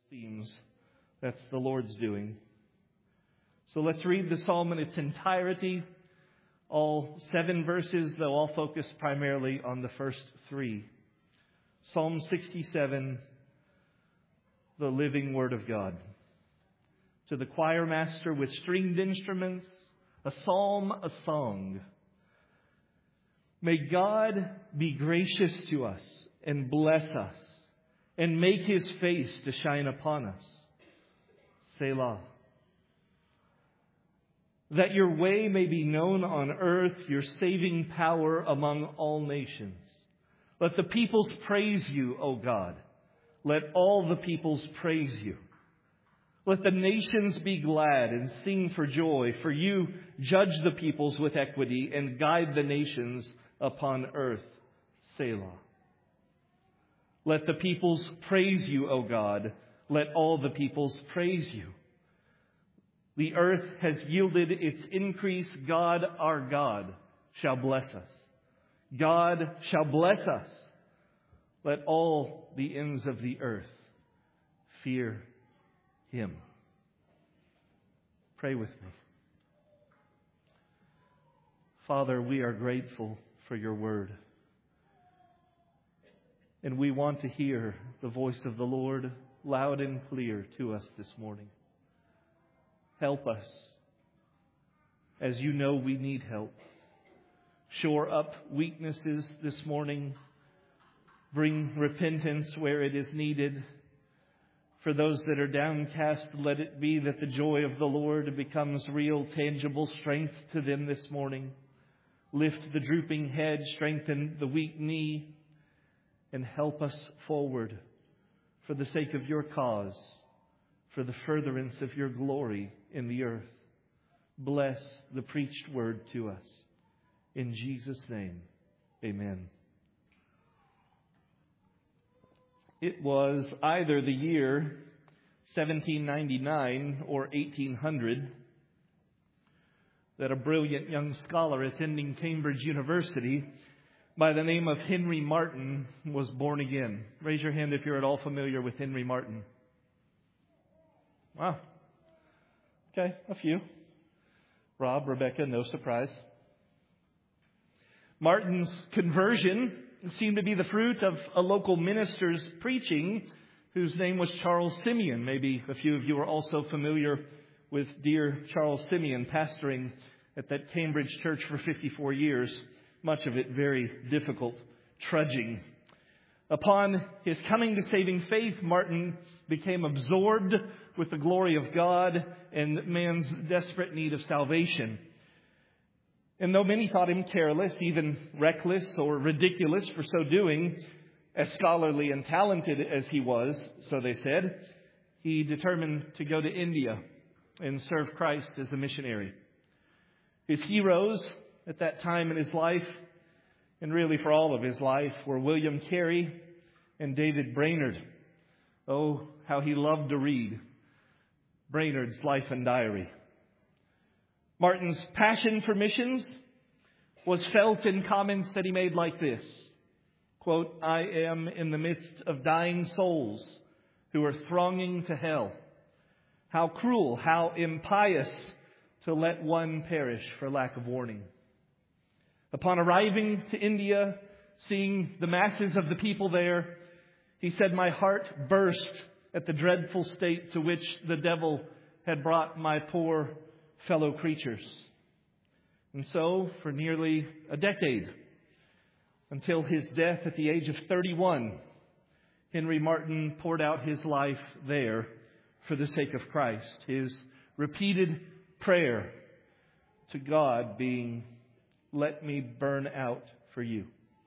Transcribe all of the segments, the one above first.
Seems that's the Lord's doing. So let's read the psalm in its entirety. All 7 verses, though I'll focus primarily on the first 3. Psalm 67, the living Word of God. To the choir master with stringed instruments, a psalm, a song. May God be gracious to us and bless us and make His face to shine upon us. Selah. That your way may be known on earth, your saving power among all nations. Let the peoples praise you, O God. Let all the peoples praise you. Let the nations be glad and sing for joy, for you judge the peoples with equity and guide the nations upon earth. Selah. Let the peoples praise you, O God. Let all the peoples praise you. The earth has yielded its increase. God, our God, shall bless us. God shall bless us. Let all the ends of the earth fear Him. Pray with me. Father, we are grateful for your word. And we want to hear the voice of the Lord loud and clear to us this morning. Help us, as you know we need help. Shore up weaknesses this morning. Bring repentance where it is needed. For those that are downcast, let it be that the joy of the Lord becomes real, tangible strength to them this morning. Lift the drooping head, strengthen the weak knee, and help us forward for the sake of your cause, for the furtherance of your glory in the earth. Bless the preached word to us. In Jesus' name, amen. It was either the year 1799 or 1800 that a brilliant young scholar attending Cambridge University by the name of Henry Martyn was born again. Raise your hand if you're at all familiar with Henry Martyn. Wow. Okay, a few. Rob, Rebecca, no surprise. Martyn's conversion seemed to be the fruit of a local minister's preaching whose name was Charles Simeon. Maybe a few of you are also familiar with dear Charles Simeon, pastoring at that Cambridge church for 54 years, much of it very difficult, trudging. Upon his coming to saving faith, Martyn became absorbed with the glory of God and man's desperate need of salvation. And though many thought him careless, even reckless or ridiculous for so doing, as scholarly and talented as he was, so they said, he determined to go to India and serve Christ as a missionary. His heroes at that time in his life, and really for all of his life, were William Carey and David Brainerd. Oh, how he loved to read Brainerd's Life and Diary. Martyn's passion for missions was felt in comments that he made like this. Quote, I am in the midst of dying souls who are thronging to hell. How cruel, how impious to let one perish for lack of warning. Upon arriving to India, seeing the masses of the people there, he said, my heart burst at the dreadful state to which the devil had brought my poor fellow creatures. And so, for nearly a decade, until his death at the age of 31, Henry Martyn poured out his life there for the sake of Christ. His repeated prayer to God being, let me burn out for you.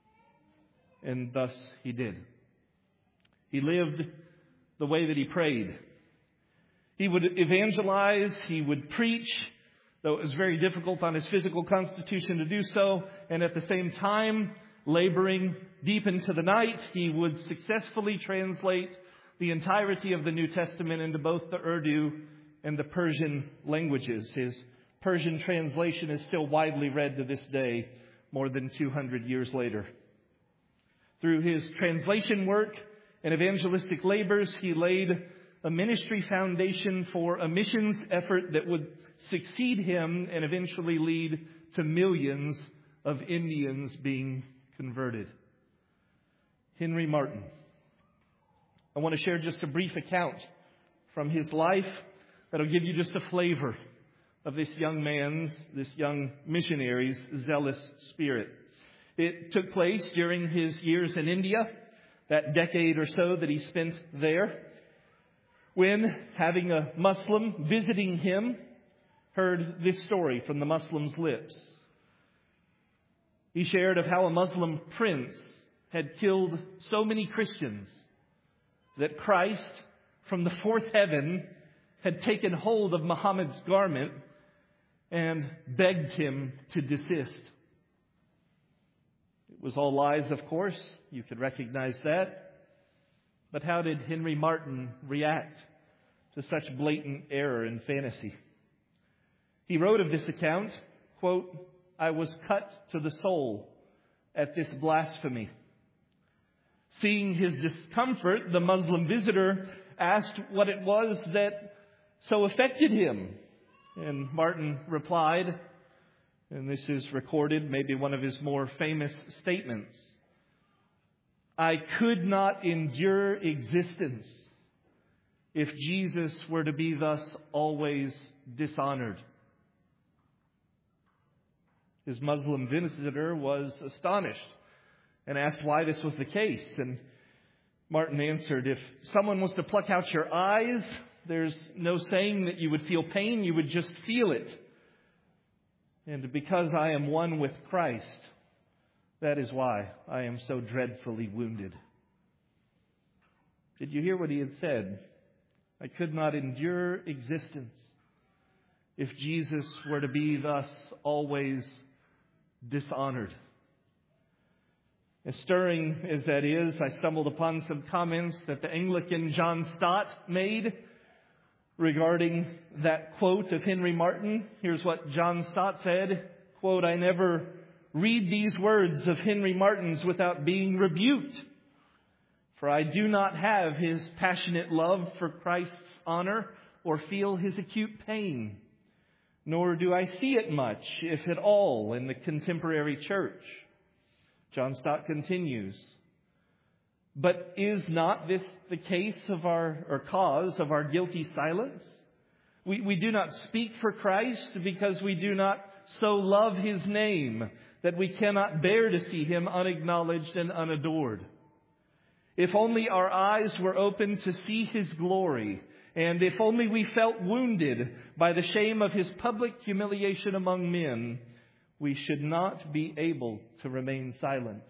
And thus he did. He lived the way that he prayed. He would evangelize, he would preach, though it was very difficult on his physical constitution to do so. And at the same time, laboring deep into the night, he would successfully translate the entirety of the New Testament into both the Urdu and the Persian languages. His Persian translation is still widely read to this day, more than 200 years later. Through his translation work and evangelistic labors, he laid a ministry foundation for a missions effort that would succeed him and eventually lead to millions of Indians being converted. Henry Martyn. I want to share just a brief account from his life that'll give you just a flavor of this young missionary's zealous spirit. It took place during his years in India, that decade or so that he spent there, when, having a Muslim visiting him, heard this story from the Muslim's lips. He shared of how a Muslim prince had killed so many Christians that Christ, from the fourth heaven, had taken hold of Muhammad's garment and begged him to desist. It was all lies, of course. You could recognize that. But how did Henry Martyn react to such blatant error and fantasy? He wrote of this account, quote, "I was cut to the soul at this blasphemy." Seeing his discomfort, the Muslim visitor asked what it was that so affected him. And Martyn replied, and this is recorded, maybe one of his more famous statements, "I could not endure existence if Jesus were to be thus always dishonored." His Muslim visitor was astonished and asked why this was the case. And Martyn answered, "If someone was to pluck out your eyes, there's no saying that you would feel pain, you would just feel it. And because I am one with Christ, that is why I am so dreadfully wounded." Did you hear what he had said? I could not endure existence if Jesus were to be thus always dishonored. As stirring as that is, I stumbled upon some comments that the Anglican John Stott made regarding that quote of Henry Martyn. Here's what John Stott said, quote, "I never read these words of Henry Martyn's without being rebuked, for I do not have his passionate love for Christ's honor or feel his acute pain, nor do I see it much, if at all, in the contemporary church." John Stott continues, "But is not this the case of cause of our guilty silence? We do not speak for Christ because we do not so love his name that we cannot bear to see him unacknowledged and unadored. If only our eyes were open to see his glory, and if only we felt wounded by the shame of his public humiliation among men, we should not be able to remain silent.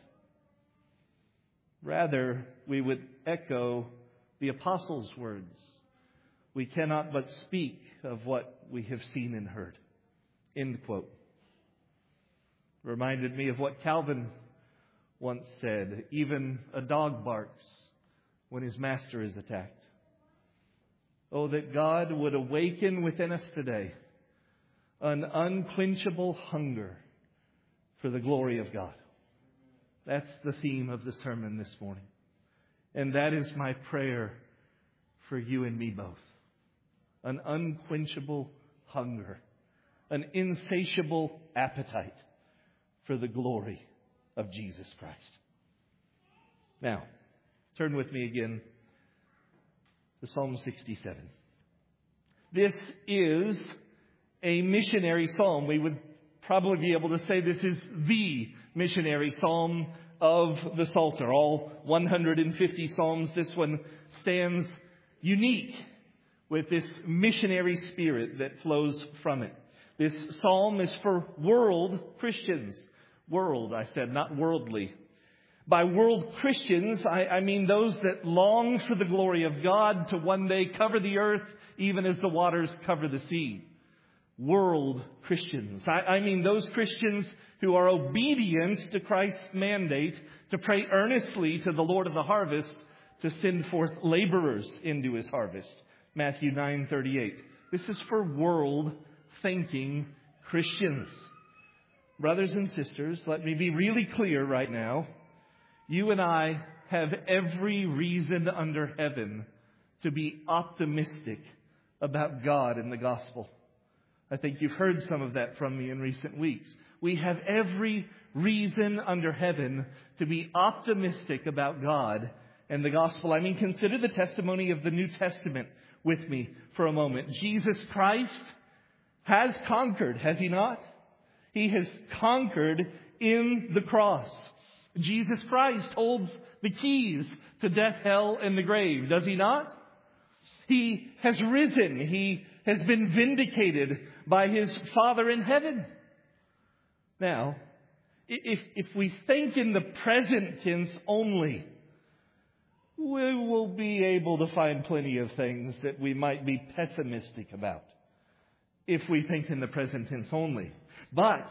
Rather, we would echo the apostles' words, 'We cannot but speak of what we have seen and heard.'" End quote. Reminded me of what Calvin once said, "Even a dog barks when his master is attacked." Oh, that God would awaken within us today an unquenchable hunger for the glory of God. That's the theme of the sermon this morning. And that is my prayer for you and me both. An unquenchable hunger, an insatiable appetite for the glory of Jesus Christ. Now, turn with me again to Psalm 67. This is a missionary psalm. We would probably be able to say this is the missionary psalm of the Psalter. All 150 psalms, this one stands unique with this missionary spirit that flows from it. This psalm is for world Christians. World, I said, not worldly. By world Christians, I mean those that long for the glory of God to one day cover the earth even as the waters cover the sea. World Christians. I mean those Christians who are obedient to Christ's mandate to pray earnestly to the Lord of the harvest to send forth laborers into his harvest. Matthew 9:38. This is for world-thinking Christians. Brothers and sisters, let me be really clear right now. You and I have every reason under heaven to be optimistic about God and the gospel. I think you've heard some of that from me in recent weeks. We have every reason under heaven to be optimistic about God and the gospel. I mean, consider the testimony of the New Testament with me for a moment. Jesus Christ has conquered, has He not? He has conquered in the cross. Jesus Christ holds the keys to death, hell, and the grave, does He not? He has risen. He has been vindicated by His Father in heaven. Now, if we think in the present tense only, we will be able to find plenty of things that we might be pessimistic about if we think in the present tense only. But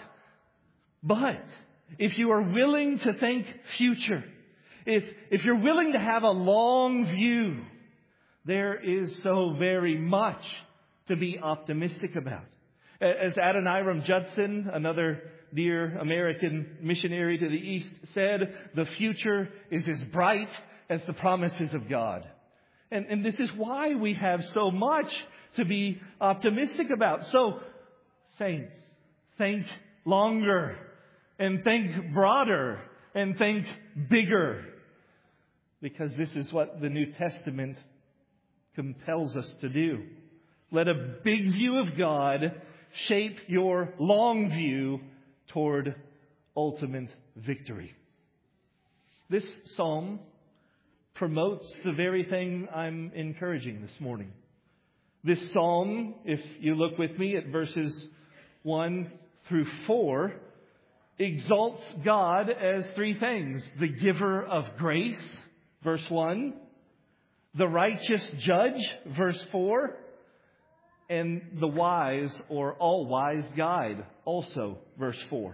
if you are willing to think future, if you're willing to have a long view, there is so very much to be optimistic about. As Adoniram Judson, another dear American missionary to the East, said, the future is as bright as the promises of God. And this is why we have so much to be optimistic about. So, saints, think longer and think broader and think bigger. Because this is what the New Testament compels us to do. Let a big view of God shape your long view toward ultimate victory. This psalm promotes the very thing I'm encouraging this morning. This psalm, if you look with me at verses 1 through 4, exalts God as three things. The giver of grace, verse 1. The righteous judge, verse 4. And the wise or all-wise guide, also verse 4.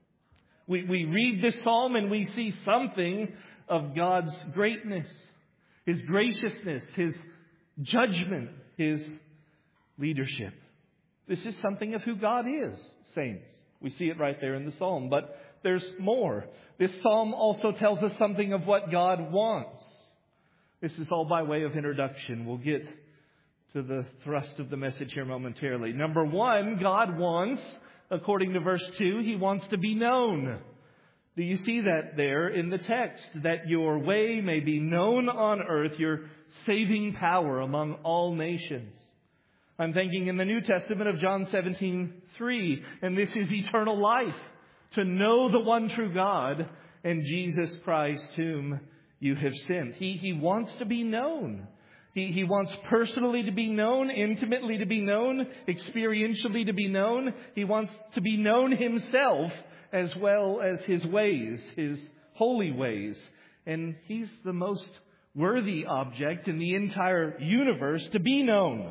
We read this psalm and we see something of God's greatness, His graciousness, His judgment, His leadership. This is something of who God is, saints. We see it right there in the psalm. But there's more. This psalm also tells us something of what God wants. This is all by way of introduction. We'll get to the thrust of the message here momentarily. Number one, God wants, according to verse 2, He wants to be known. Do you see that there in the text? That your way may be known on earth, your saving power among all nations. I'm thinking in the New Testament of John 17:3, and this is eternal life, to know the one true God and Jesus Christ whom you have sent. He wants to be known. He wants personally to be known, intimately to be known, experientially to be known. He wants to be known Himself as well as His ways, His holy ways. And He's the most worthy object in the entire universe to be known.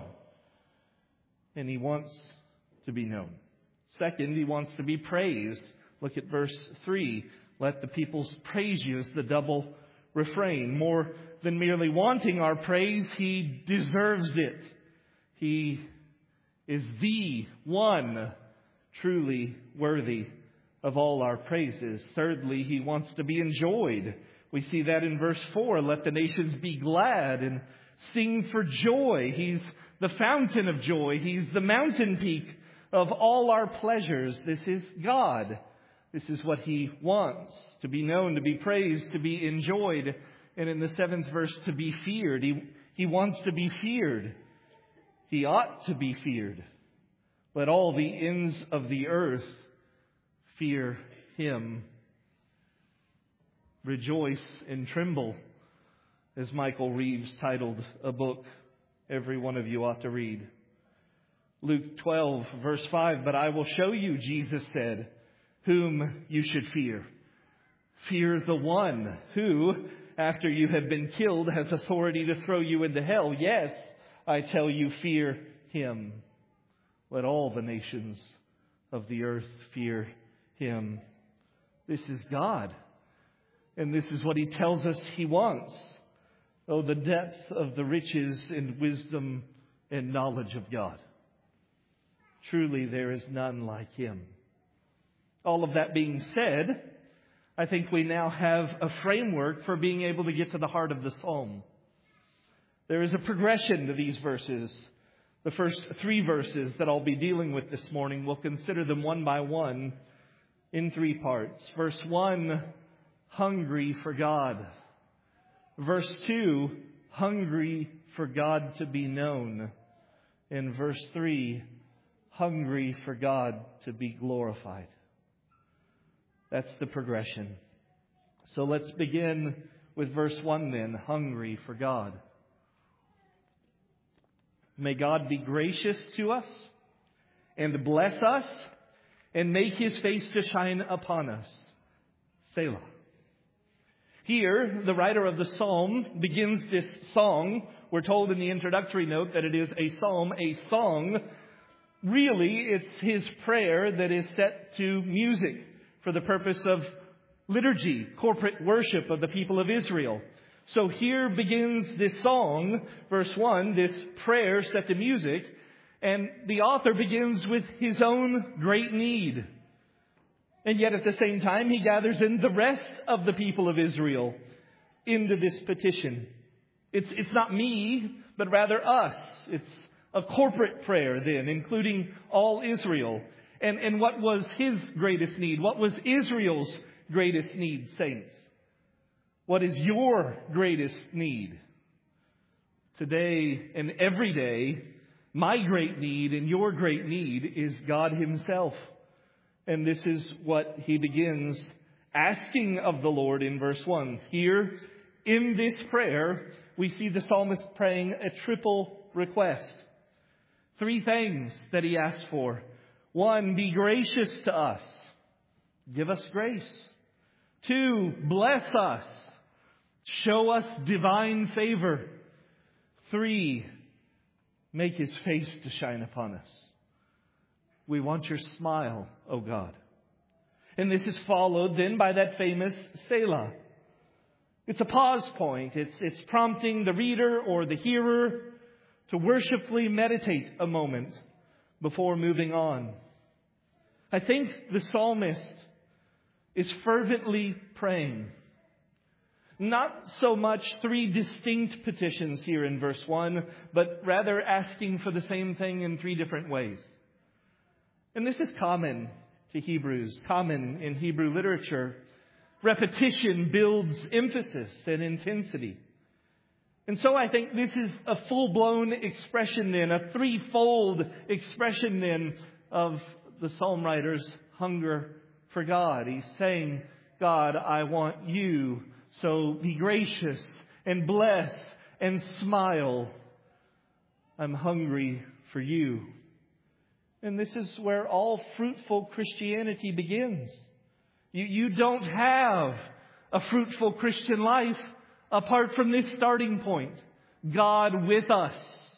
And He wants to be known. Second, He wants to be praised. Look at verse 3. Let the peoples praise you is the double refrain. More than merely wanting our praise, He deserves it. He is the one truly worthy of all our praises. Thirdly, He wants to be enjoyed. We see that in verse 4. Let the nations be glad and sing for joy. He's the fountain of joy. He's the mountain peak of all our pleasures. This is God. This is what He wants. To be known, to be praised, to be enjoyed. And in the 7th verse, to be feared. He wants to be feared. He ought to be feared. Let all the ends of the earth fear Him. Rejoice and tremble, as Michael Reeves titled a book every one of you ought to read. Luke 12, verse 5, but I will show you, Jesus said, whom you should fear. Fear the one who, after you have been killed, has authority to throw you into hell. Yes, I tell you, fear Him. Let all the nations of the earth fear Him. This is God. And this is what He tells us He wants. Oh, the depth of the riches and wisdom and knowledge of God. Truly, there is none like Him. All of that being said, I think we now have a framework for being able to get to the heart of the psalm. There is a progression to these verses. The first 3 verses that I'll be dealing with this morning, we'll consider them one by one in 3 parts. Verse 1, hungry for God. Verse 2, hungry for God to be known. And verse 3, hungry for God to be glorified. That's the progression. So let's begin with verse 1 then, hungry for God. May God be gracious to us and bless us and make His face to shine upon us. Selah. Here, the writer of the psalm begins this song. We're told in the introductory note that it is a psalm, a song. Really, it's his prayer that is set to music for the purpose of liturgy, corporate worship of the people of Israel. So here begins this song, verse 1, this prayer set to music, and the author begins with his own great need. And yet at the same time, he gathers in the rest of the people of Israel into this petition. It's not me, but rather us. It's a corporate prayer then, including all Israel. And what was his greatest need? What was Israel's greatest need, saints? What is your greatest need? Today and every day, my great need and your great need is God Himself. And this is what he begins asking of the Lord in verse 1. Here, in this prayer, we see the psalmist praying a triple request. 3 things that he asks for. 1, be gracious to us. Give us grace. 2, bless us. Show us divine favor. 3, make His face to shine upon us. We want your smile, O God. And this is followed then by that famous Selah. It's a pause point. It's prompting the reader or the hearer to worshipfully meditate a moment before moving on. I think the psalmist is fervently praying. Not so much 3 distinct petitions here in verse 1, but rather asking for the same thing in 3 different ways. And this is common to Hebrews, common in Hebrew literature. Repetition builds emphasis and intensity. And so I think this is a full-blown expression then, a 3-fold expression then of the psalm writer's hunger for God. He's saying, God, I want you, so be gracious and bless and smile. I'm hungry for you. And this is where all fruitful Christianity begins. You don't have a fruitful Christian life apart from this starting point. God with us.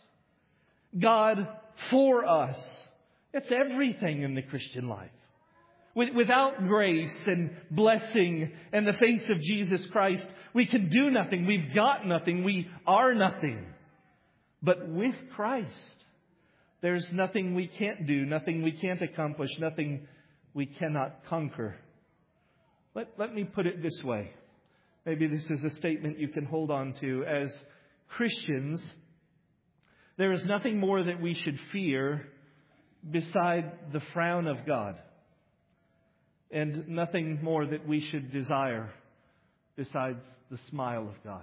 God for us. That's everything in the Christian life. Without grace and blessing and the face of Jesus Christ, we can do nothing. We've got nothing. We are nothing. But with Christ, there's nothing we can't do, nothing we can't accomplish, nothing we cannot conquer. Let me put it this way. Maybe this is a statement you can hold on to. As Christians, there is nothing more that we should fear beside the frown of God. And nothing more that we should desire besides the smile of God.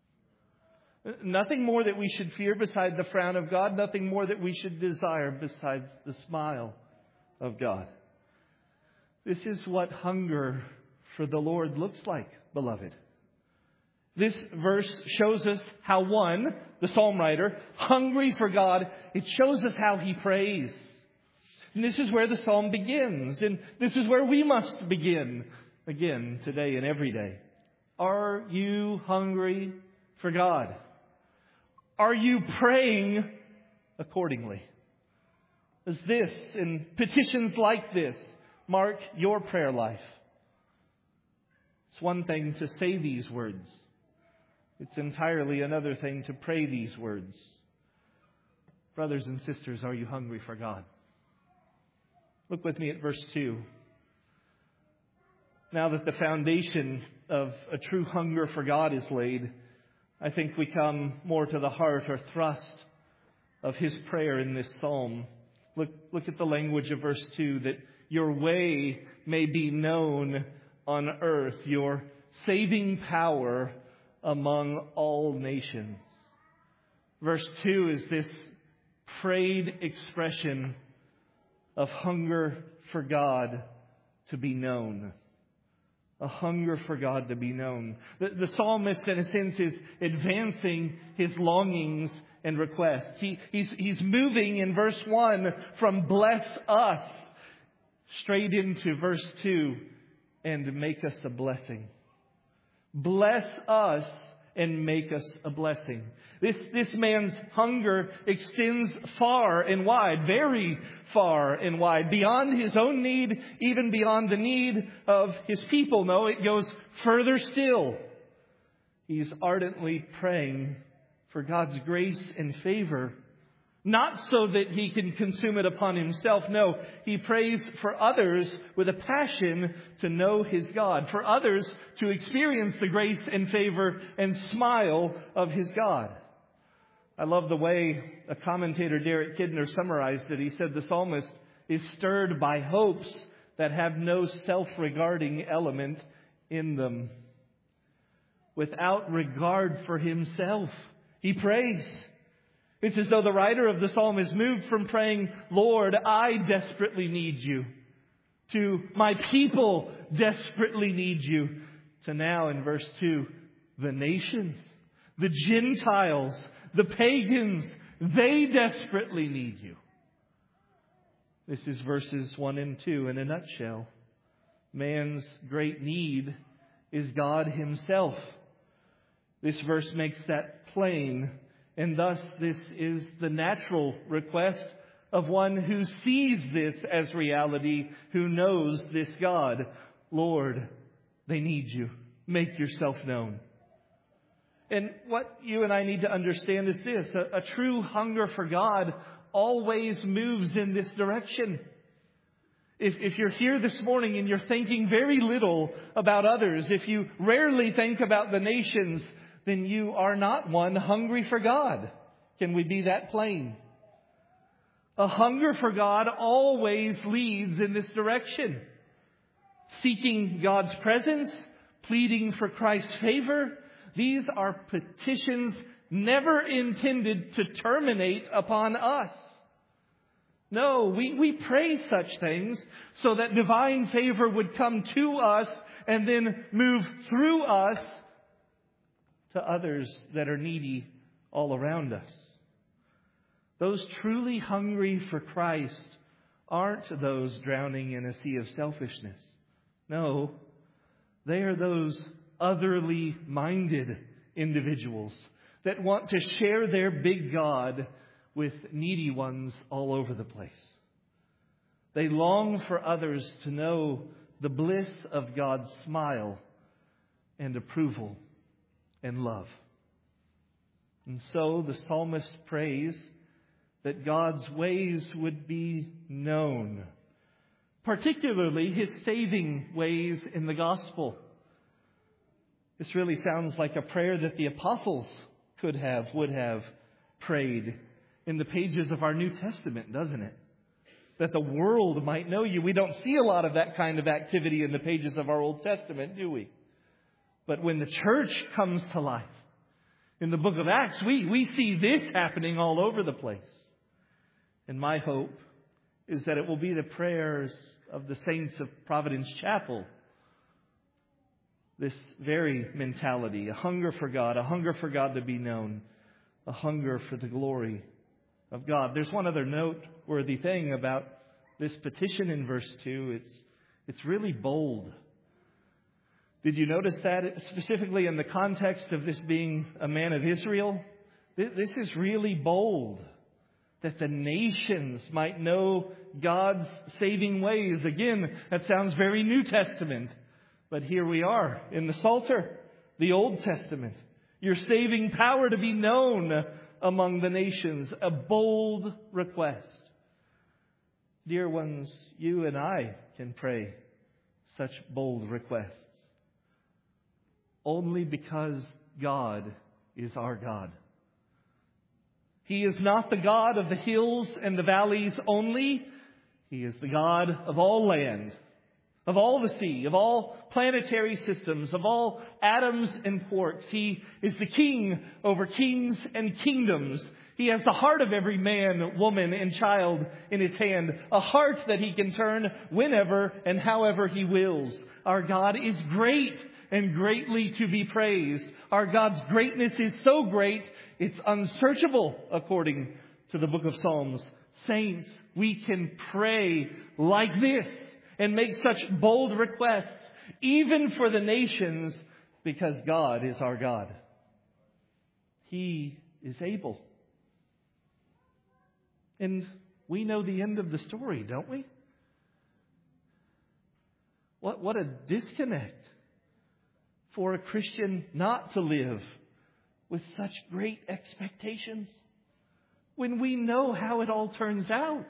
Nothing more that we should fear beside the frown of God. Nothing more that we should desire besides the smile of God. This is what hunger for the Lord looks like, beloved. This verse shows us how the psalm writer, hungry for God, it shows us how he prays. And this is where the psalm begins. And this is where we must begin again today and every day. Are you hungry for God? Are you praying accordingly? Does this and petitions like this mark your prayer life? It's one thing to say these words. It's entirely another thing to pray these words. Brothers and sisters, are you hungry for God? Look with me at verse 2. Now that the foundation of a true hunger for God is laid, I think we come more to the heart or thrust of his prayer in this psalm. Look at the language of verse 2, that your way may be known on earth, your saving power among all nations. Verse 2 is this prayed expression of hunger for God to be known. A hunger for God to be known. The psalmist, in a sense, is advancing his longings and requests. He's moving in verse 1 from bless us straight into verse 2 and make us a blessing. Bless us and make us a blessing. This man's hunger extends far and wide, very far and wide, beyond his own need, even beyond the need of his people. No, it goes further still. He's ardently praying for God's grace and favor, not so that he can consume it upon himself. No, he prays for others with a passion to know his God, for others to experience the grace and favor and smile of his God. I love the way a commentator, Derek Kidner, summarized it. He said the psalmist is stirred by hopes that have no self-regarding element in them. Without regard for himself, he prays. It's as though the writer of the psalm is moved from praying, Lord, I desperately need you, to my people desperately need you, to now in verse 2, the nations, the Gentiles, the pagans, they desperately need you. This is verses 1 and 2 in a nutshell. Man's great need is God himself. This verse makes that plain. And thus, this is the natural request of one who sees this as reality, who knows this God. Lord, they need you. Make yourself known. And what you and I need to understand is this. A true hunger for God always moves in this direction. If you're here this morning and you're thinking very little about others, if you rarely think about the nations, then you are not one hungry for God. Can we be that plain? A hunger for God always leads in this direction. Seeking God's presence, pleading for Christ's favor, these are petitions never intended to terminate upon us. No, we pray such things so that divine favor would come to us and then move through us to others that are needy all around us. Those truly hungry for Christ aren't those drowning in a sea of selfishness. No, they are those otherly minded individuals that want to share their big God with needy ones all over the place. They long for others to know the bliss of God's smile and approval and love. And so the psalmist prays that God's ways would be known, particularly his saving ways in the gospel. This really sounds like a prayer that the apostles would have prayed in the pages of our New Testament, doesn't it? That the world might know you. We don't see a lot of that kind of activity in the pages of our Old Testament, do we? But when the church comes to life, in the book of Acts, we see this happening all over the place. And my hope is that it will be the prayers of the saints of Providence Chapel. This very mentality, a hunger for God to be known, a hunger for the glory of God. There's one other noteworthy thing about this petition in verse 2. It's really bold. Did you notice that specifically in the context of this being a man of Israel? This is really bold. That the nations might know God's saving ways. Again, that sounds very New Testament. But here we are in the Psalter, the Old Testament. Your saving power to be known among the nations. A bold request. Dear ones, you and I can pray such bold requests only because God is our God. He is not the God of the hills and the valleys only. He is the God of all land, of all the sea, of all planetary systems, of all atoms and quarks. He is the King over kings and kingdoms. He has the heart of every man, woman, and child in His hand, a heart that He can turn whenever and however He wills. Our God is great and greatly to be praised. Our God's greatness is so great, it's unsearchable, according to the book of Psalms. Saints, we can pray like this and make such bold requests, even for the nations, because God is our God. He is able. And we know the end of the story, don't we? What a disconnect for a Christian not to live with such great expectations when we know how it all turns out.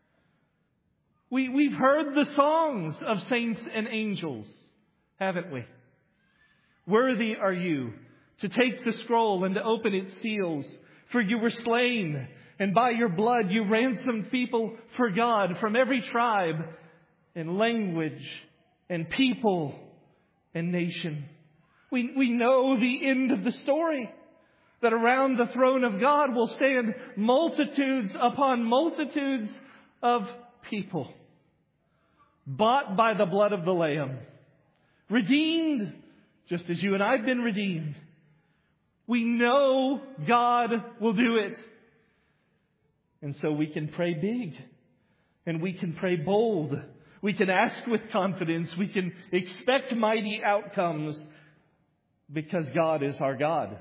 We've heard the songs of saints and angels, haven't we? Worthy are you to take the scroll and to open its seals, for you were slain, and by your blood you ransomed people for God from every tribe and language and people and nation. We know the end of the story, that around the throne of God will stand multitudes upon multitudes of people, bought by the blood of the Lamb, redeemed just as you and I have been redeemed. We know God will do it. And so we can pray big, and we can pray bold. We can ask with confidence. We can expect mighty outcomes because God is our God.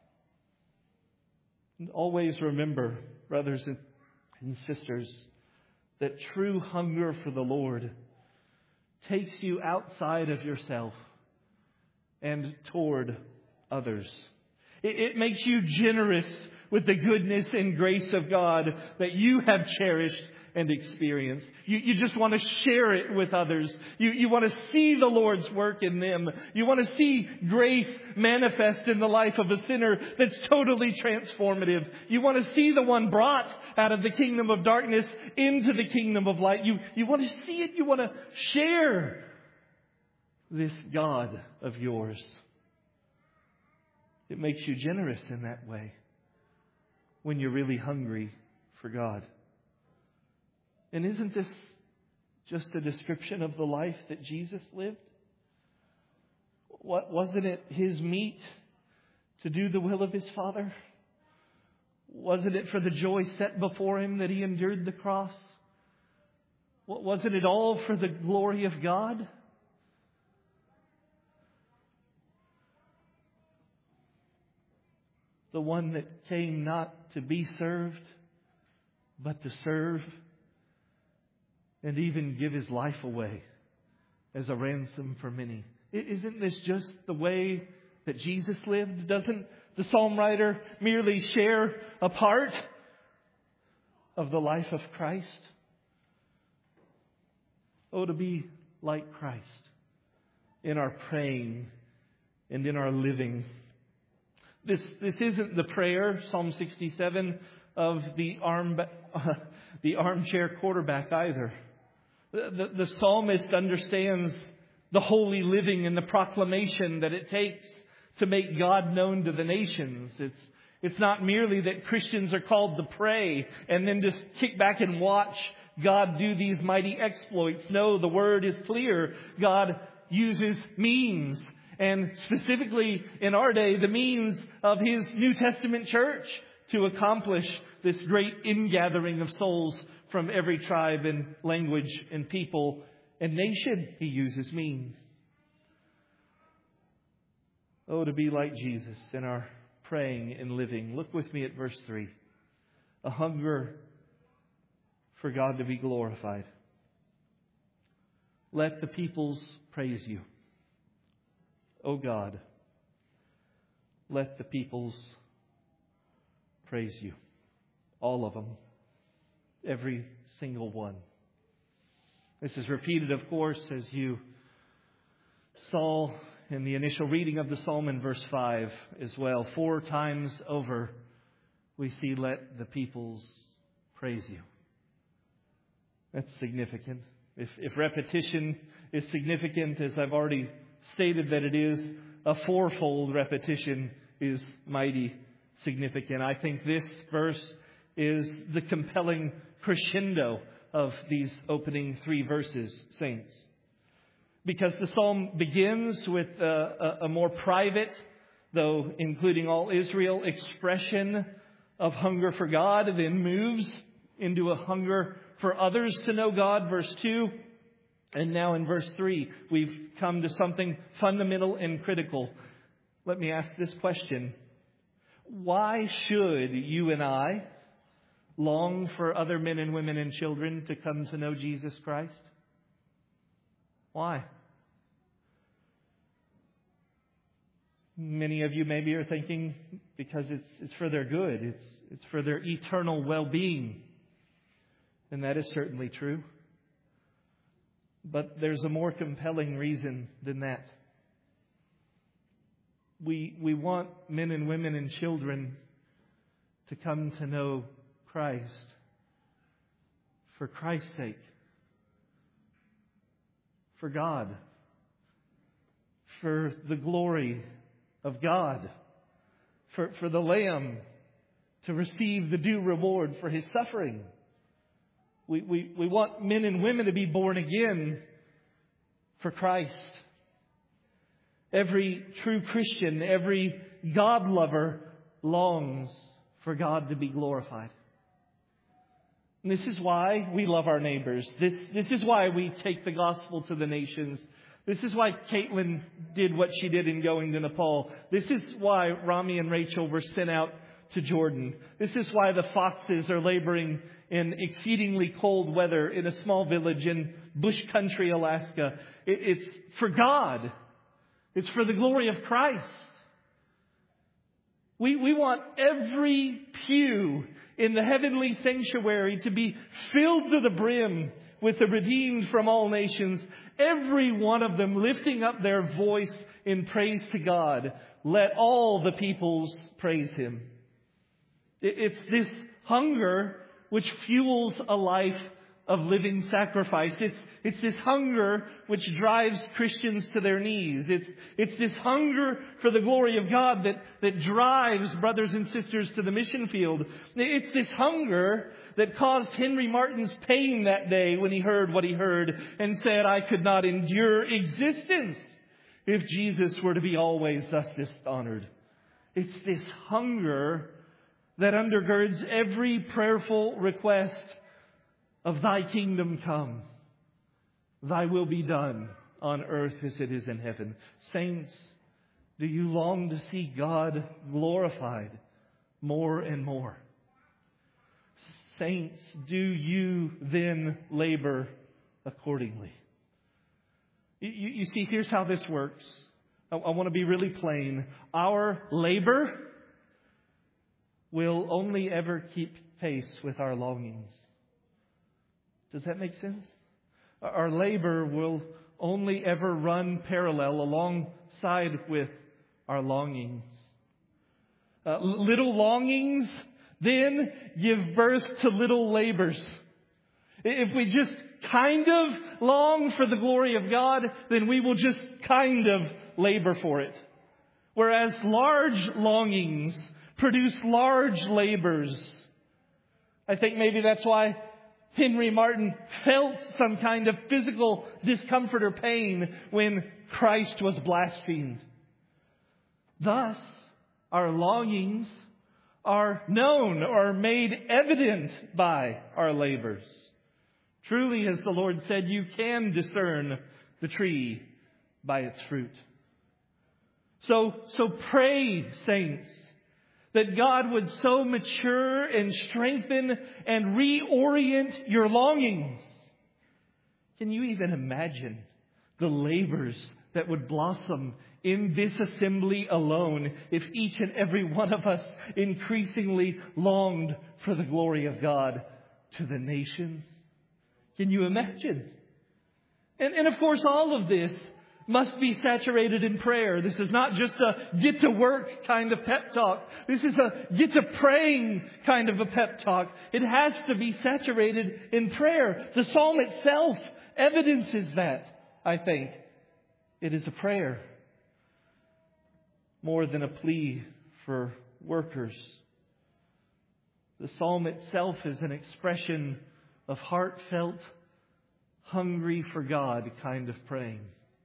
And always remember, brothers and sisters, that true hunger for the Lord takes you outside of yourself and toward others. It makes you generous with the goodness and grace of God that you have cherished and experienced. You just want to share it with others. You want to see the Lord's work in them. You want to see grace manifest in the life of a sinner that's totally transformative. You want to see the one brought out of the kingdom of darkness into the kingdom of light. You want to see it. You want to share this God of yours. It makes you generous in that way when you're really hungry for God. And isn't this just a description of the life that Jesus lived? Wasn't it His meat to do the will of His Father? Wasn't it for the joy set before Him that He endured the cross? Wasn't it all for the glory of God? The one that came not to be served, but to serve, and even give His life away as a ransom for many. Isn't this just the way that Jesus lived? Doesn't the psalm writer merely share a part of the life of Christ? Oh, to be like Christ in our praying and in our living. This isn't the prayer, Psalm 67, of the armchair quarterback either. The psalmist understands the holy living and the proclamation that it takes to make God known to the nations. It's not merely that Christians are called to pray and then just kick back and watch God do these mighty exploits. No, the word is clear. God uses means. And specifically in our day, the means of His New Testament church to accomplish this great ingathering of souls from every tribe and language and people and nation. He uses means. Oh, to be like Jesus in our praying and living. Look with me at verse 3. A hunger for God to be glorified. Let the peoples praise you. O God, let the peoples praise you. All of them. Every single one. This is repeated, of course, as you saw in the initial reading of the psalm in verse 5 as well. 4 times over we see, let the peoples praise you. That's significant. If repetition is significant, as I've already stated that it is, a 4-fold repetition is mighty significant. I think this verse is the compelling crescendo of these opening 3 verses, saints. Because the psalm begins with a more private, though including all Israel, expression of hunger for God, then moves into a hunger for others to know God, verse 2. And now in verse 3, we've come to something fundamental and critical. Let me ask this question. Why should you and I long for other men and women and children to come to know Jesus Christ? Why? Many of you maybe are thinking because it's for their good. It's for their eternal well-being. And that is certainly true. But there's a more compelling reason than that. We want men and women and children to come to know Christ for Christ's sake, for God, for the glory of God, for the Lamb to receive the due reward for His suffering. We want men and women to be born again for Christ. Every true Christian, every God lover longs for God to be glorified. And this is why we love our neighbors. This is why we take the gospel to the nations. This is why Caitlin did what she did in going to Nepal. This is why Rami and Rachel were sent out to Jordan. This is why the Foxes are laboring in exceedingly cold weather in a small village in bush country, Alaska. It's for God. It's for the glory of Christ. We want every pew in the heavenly sanctuary to be filled to the brim with the redeemed from all nations, every one of them lifting up their voice in praise to God. Let all the peoples praise Him. It's this hunger which fuels a life of living sacrifice. It's this hunger which drives Christians to their knees. It's this hunger for the glory of God that drives brothers and sisters to the mission field. It's this hunger that caused Henry Martyn's pain that day when he heard what he heard and said, I could not endure existence if Jesus were to be always thus dishonored. It's this hunger that undergirds every prayerful request of Thy kingdom come, Thy will be done on earth as it is in heaven. Saints, do you long to see God glorified more and more? Saints, do you then labor accordingly? You see, here's how this works. I want to be really plain. Our labor will only ever keep pace with our longings. Does that make sense? Our labor will only ever run parallel alongside with our longings. Little longings then give birth to little labors. If we just kind of long for the glory of God, then we will just kind of labor for it. Whereas large longings produce large labors. I think maybe that's why Henry Martyn felt some kind of physical discomfort or pain when Christ was blasphemed. Thus, our longings are known or made evident by our labors. Truly, as the Lord said, you can discern the tree by its fruit. So pray, saints, that God would so mature and strengthen and reorient your longings. Can you even imagine the labors that would blossom in this assembly alone if each and every one of us increasingly longed for the glory of God to the nations? Can you imagine? And of course, all of this must be saturated in prayer. This is not just a get to work kind of pep talk. This is a get to praying kind of a pep talk. It has to be saturated in prayer. The psalm itself evidences that, I think. It is a prayer more than a plea for workers. The psalm itself is an expression of heartfelt, hungry for God kind of praying.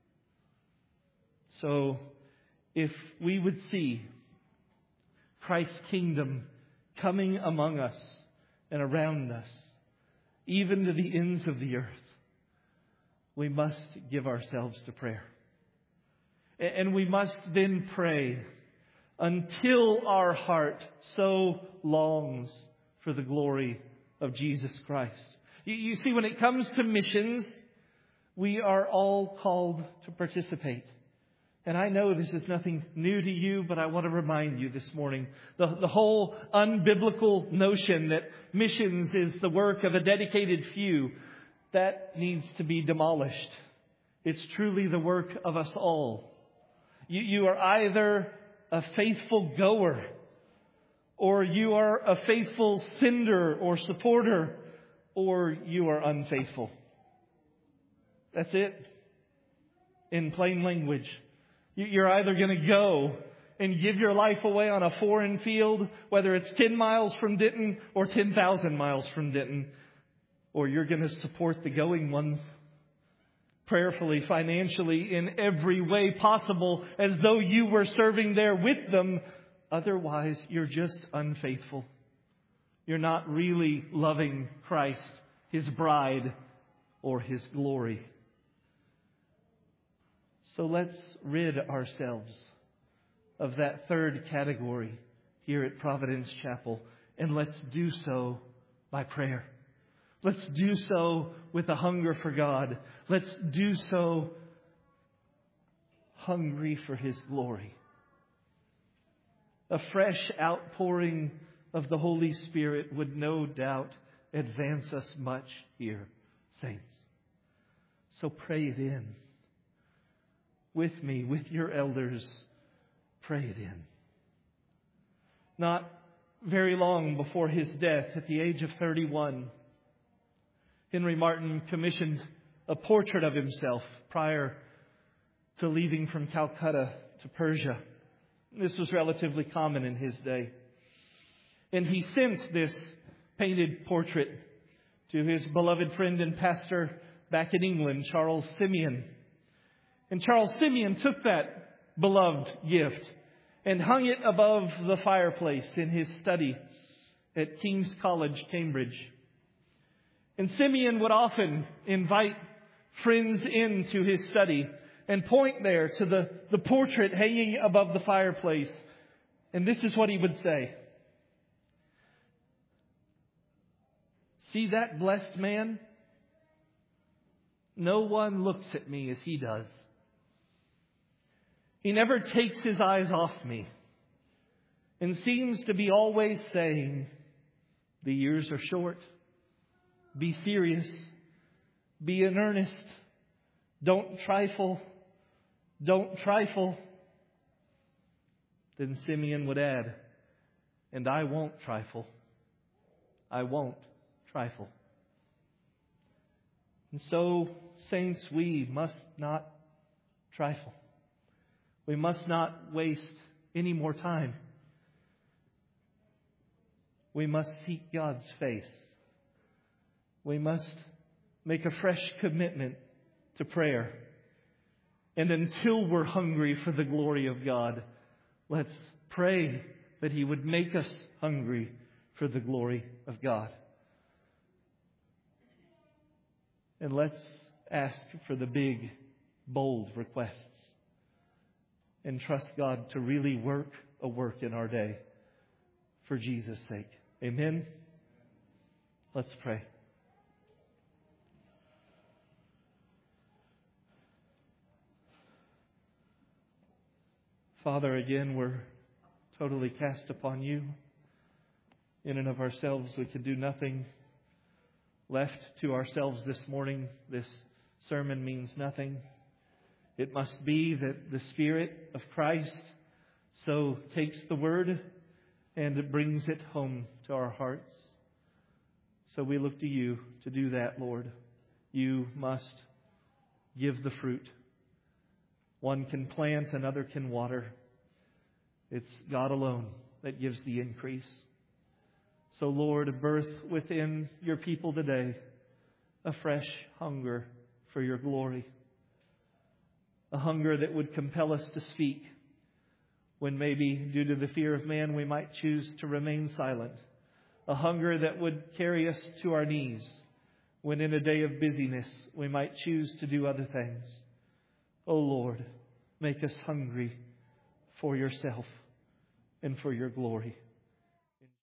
So, if we would see Christ's kingdom coming among us and around us, even to the ends of the earth, we must give ourselves to prayer. And we must then pray until our heart so longs for the glory of Jesus Christ. You see, when it comes to missions, we are all called to participate. And I know this is nothing new to you, but I want to remind you this morning, the whole unbiblical notion that missions is the work of a dedicated few, that needs to be demolished. It's truly the work of us all. You are either a faithful goer, or you are a faithful sender or supporter, or you are unfaithful. That's it. In plain language. You're either going to go and give your life away on a foreign field, whether it's 10 miles from Denton or 10,000 miles from Denton, or you're going to support the going ones prayerfully, financially, in every way possible, as though you were serving there with them. Otherwise, you're just unfaithful. You're not really loving Christ, His bride, or His glory. So let's rid ourselves of that third category here at Providence Chapel, and let's do so by prayer. Let's do so with a hunger for God. Let's do so hungry for His glory. A fresh outpouring of the Holy Spirit would no doubt advance us much here, saints. So pray it in. With me, with your elders, pray it in. Not very long before his death, at the age of 31, Henry Martyn commissioned a portrait of himself prior to leaving from Calcutta to Persia. This was relatively common in his day. And he sent this painted portrait to his beloved friend and pastor back in England, Charles Simeon. And Charles Simeon took that beloved gift and hung it above the fireplace in his study at King's College, Cambridge. And Simeon would often invite friends into his study and point there to the portrait hanging above the fireplace. And this is what he would say. See that blessed man? No one looks at me as he does. He never takes his eyes off me and seems to be always saying, the years are short. Be serious. Be in earnest. Don't trifle. Don't trifle. Then Simeon would add, and I won't trifle. I won't trifle. And so, saints, we must not trifle. We must not waste any more time. We must seek God's face. We must make a fresh commitment to prayer. And until we're hungry for the glory of God, let's pray that He would make us hungry for the glory of God. And let's ask for the big, bold requests. And trust God to really work a work in our day for Jesus' sake. Amen? Let's pray. Father, again, we're totally cast upon You. In and of ourselves, we can do nothing. Left to ourselves this morning, this sermon means nothing. It must be that the Spirit of Christ so takes the Word and brings it home to our hearts. So we look to you to do that, Lord. You must give the fruit. One can plant, another can water. It's God alone that gives the increase. So, Lord, birth within your people today a fresh hunger for your glory. A hunger that would compel us to speak when maybe due to the fear of man we might choose to remain silent. A hunger that would carry us to our knees when in a day of busyness we might choose to do other things. Oh Lord, make us hungry for yourself and for your glory.